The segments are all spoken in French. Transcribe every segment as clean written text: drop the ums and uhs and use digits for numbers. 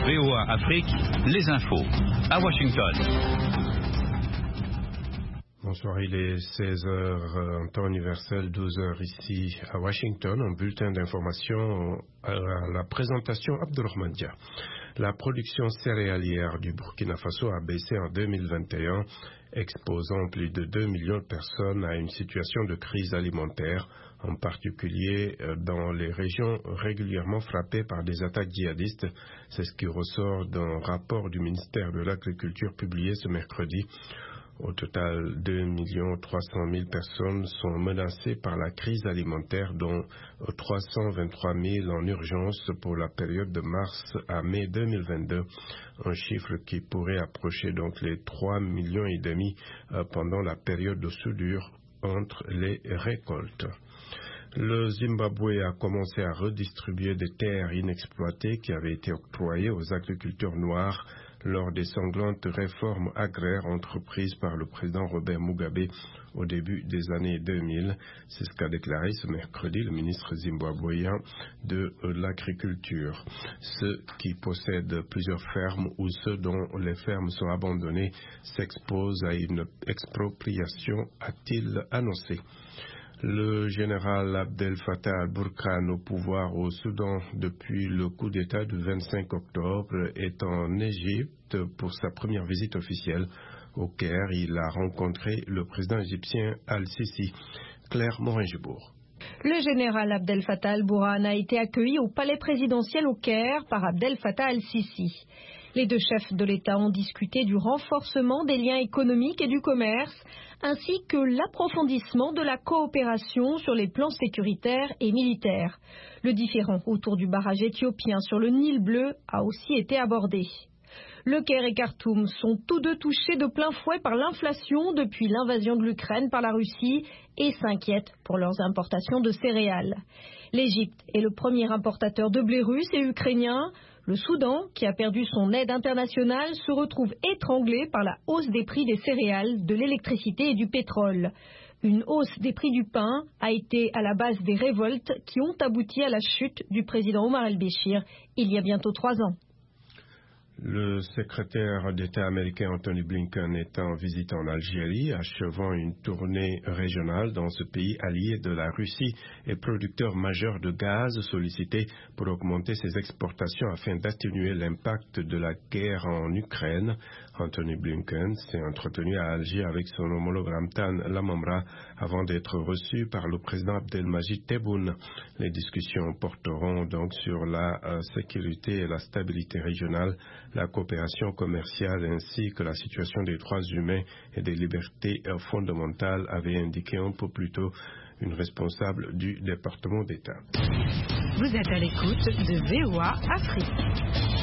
VOA Afrique, les infos à Washington. Bonsoir, il est 16h en temps universel, 12h ici à Washington. Un bulletin d'information à la présentation Abdelrahman Dia. La production céréalière du Burkina Faso a baissé en 2021, exposant plus de 2 millions de personnes à une situation de crise alimentaire, en particulier dans les régions régulièrement frappées par des attaques djihadistes. C'est ce qui ressort d'un rapport du ministère de l'Agriculture publié ce mercredi. Au total, 2 300 000 personnes sont menacées par la crise alimentaire, dont 323 000 en urgence pour la période de mars à mai 2022, un chiffre qui pourrait approcher donc les 3,5 millions pendant la période de soudure entre les récoltes. Le Zimbabwe a commencé à redistribuer des terres inexploitées qui avaient été octroyées aux agriculteurs noirs lors des sanglantes réformes agraires entreprises par le président Robert Mugabe au début des années 2000. C'est ce qu'a déclaré ce mercredi le ministre zimbabwéen de l'Agriculture. Ceux qui possèdent plusieurs fermes ou ceux dont les fermes sont abandonnées s'exposent à une expropriation, a-t-il annoncé. Le général Abdel Fattah al-Burhan, au pouvoir au Soudan depuis le coup d'État du 25 octobre, est en Égypte pour sa première visite officielle. Au Caire, il a rencontré le président égyptien Al-Sisi. Claire Morin-Gibourg. Le général Abdel Fattah al-Burhan a été accueilli au palais présidentiel au Caire par Abdel Fattah al-Sisi. Les deux chefs de l'État ont discuté du renforcement des liens économiques et du commerce, ainsi que l'approfondissement de la coopération sur les plans sécuritaires et militaires. Le différend autour du barrage éthiopien sur le Nil bleu a aussi été abordé. Le Caire et Khartoum sont tous deux touchés de plein fouet par l'inflation depuis l'invasion de l'Ukraine par la Russie et s'inquiètent pour leurs importations de céréales. L'Égypte est le premier importateur de blé russe et ukrainien. Le Soudan, qui a perdu son aide internationale, se retrouve étranglé par la hausse des prix des céréales, de l'électricité et du pétrole. Une hausse des prix du pain a été à la base des révoltes qui ont abouti à la chute du président Omar el-Béchir il y a bientôt 3 ans. Le secrétaire d'État américain Anthony Blinken est en visite en Algérie, achevant une tournée régionale dans ce pays allié de la Russie et producteur majeur de gaz, sollicité pour augmenter ses exportations afin d'atténuer l'impact de la guerre en Ukraine. Anthony Blinken s'est entretenu à Alger avec son homologue Ramtan Lamamra avant d'être reçu par le président Abdelmajid Tebboune. Les discussions porteront donc sur la sécurité et la stabilité régionale, la coopération commerciale ainsi que la situation des droits humains et des libertés fondamentales, avait indiqué un peu plus tôt une responsable du département d'État. Vous êtes à l'écoute de VOA Afrique.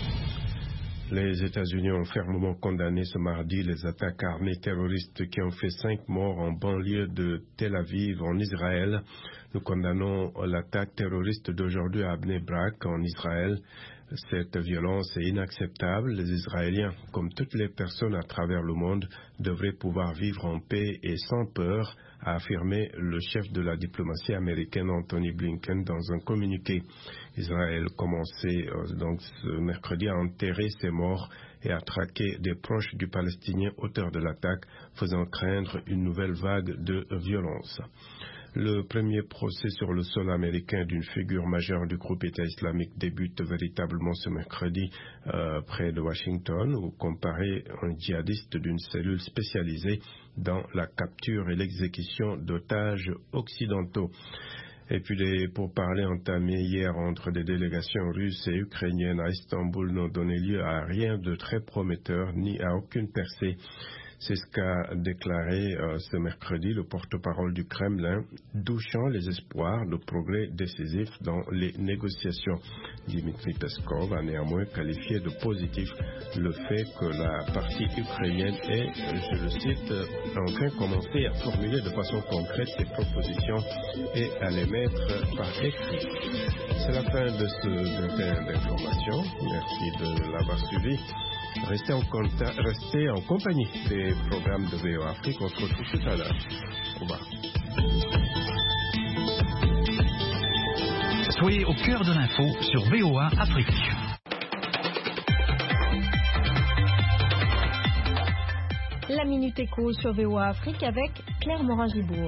Les États-Unis ont fermement condamné ce mardi les attaques armées terroristes qui ont fait 5 morts en banlieue de Tel Aviv en Israël. Nous condamnons l'attaque terroriste d'aujourd'hui à Bnei Brak en Israël. Cette violence est inacceptable. Les Israéliens, comme toutes les personnes à travers le monde, devraient pouvoir vivre en paix et sans peur, a affirmé le chef de la diplomatie américaine Anthony Blinken dans un communiqué. Israël commençait donc ce mercredi à enterrer ses morts et à traquer des proches du Palestinien auteur de l'attaque, faisant craindre une nouvelle vague de violence. Le premier procès sur le sol américain d'une figure majeure du groupe État islamique débute véritablement ce mercredi près de Washington, où comparé un djihadiste d'une cellule spécialisée dans la capture et l'exécution d'otages occidentaux. Et puis les pourparlers entamés hier entre des délégations russes et ukrainiennes à Istanbul n'ont donné lieu à rien de très prometteur ni à aucune percée. C'est ce qu'a déclaré ce mercredi le porte-parole du Kremlin, douchant les espoirs de progrès décisifs dans les négociations. Dmitry Peskov a néanmoins qualifié de positif le fait que la partie ukrainienne ait, je le cite, enfin commencé à formuler de façon concrète ses propositions et à les mettre par écrit. C'est la fin de ce bulletin d'information. Merci de l'avoir suivi. Restez en compagnie des programmes de VOA Afrique. On se retrouve tout à l'heure. Au revoir. Soyez au cœur de l'info sur VOA Afrique. Minute Éco sur VOA Afrique avec Claire Morin-Gibourg.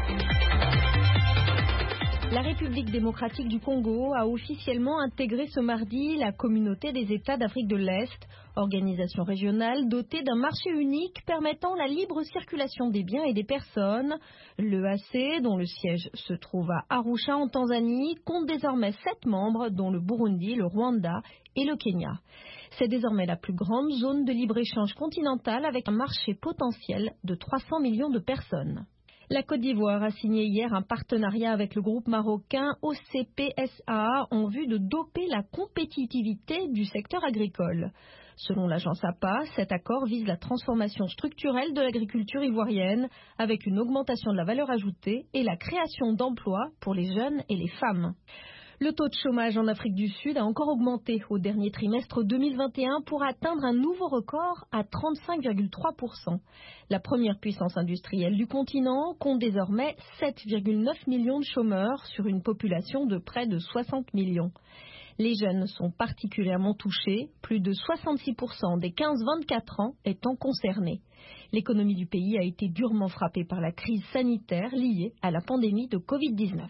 La République démocratique du Congo a officiellement intégré ce mardi la communauté des États d'Afrique de l'Est, organisation régionale dotée d'un marché unique permettant la libre circulation des biens et des personnes. L'EAC, dont le siège se trouve à Arusha en Tanzanie, compte désormais 7 membres, dont le Burundi, le Rwanda et le Kenya. C'est désormais la plus grande zone de libre-échange continentale avec un marché potentiel de 300 millions de personnes. La Côte d'Ivoire a signé hier un partenariat avec le groupe marocain OCPSA en vue de doper la compétitivité du secteur agricole. Selon l'agence APA, cet accord vise la transformation structurelle de l'agriculture ivoirienne avec une augmentation de la valeur ajoutée et la création d'emplois pour les jeunes et les femmes. Le taux de chômage en Afrique du Sud a encore augmenté au dernier trimestre 2021 pour atteindre un nouveau record à 35,3%. La première puissance industrielle du continent compte désormais 7,9 millions de chômeurs sur une population de près de 60 millions. Les jeunes sont particulièrement touchés, plus de 66% des 15-24 ans étant concernés. L'économie du pays a été durement frappée par la crise sanitaire liée à la pandémie de Covid-19.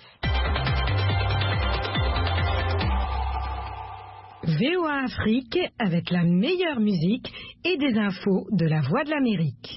VOA Afrique avec la meilleure musique et des infos de la Voix de l'Amérique.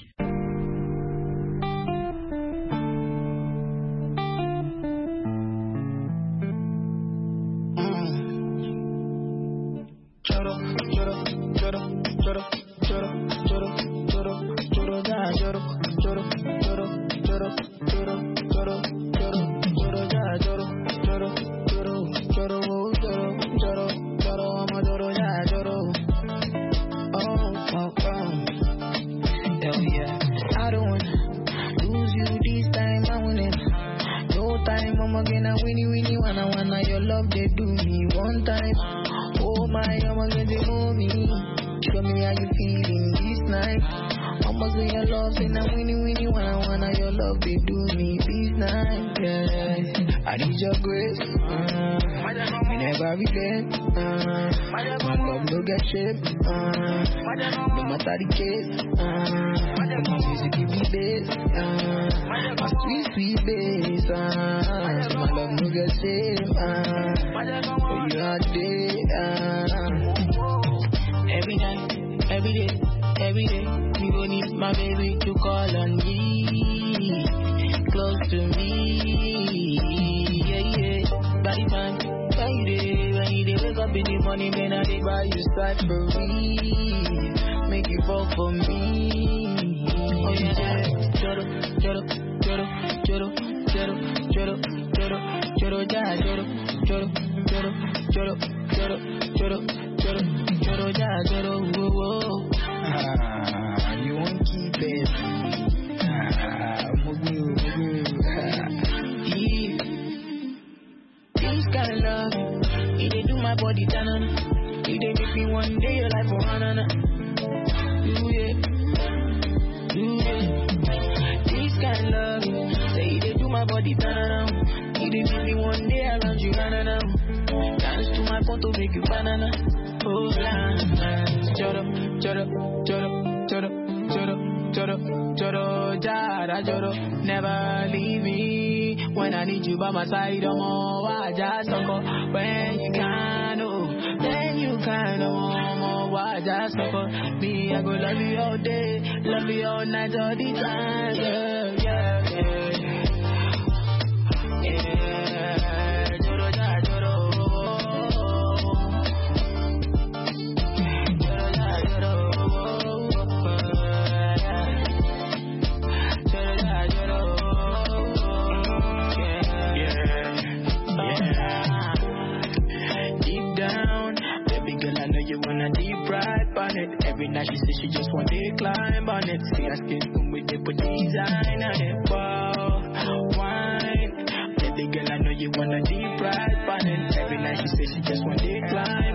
Never leave me when I need you by my side. I just suck when you can, then you can. I just suck me. I go love you all day, love you all night, all the time. Yeah, yeah, yeah. Every night she says she just want to climb on it. See her skin with the design on it. Wow, wine. Baby girl, I know you wanna deep ride on it. Every night she says she just want to climb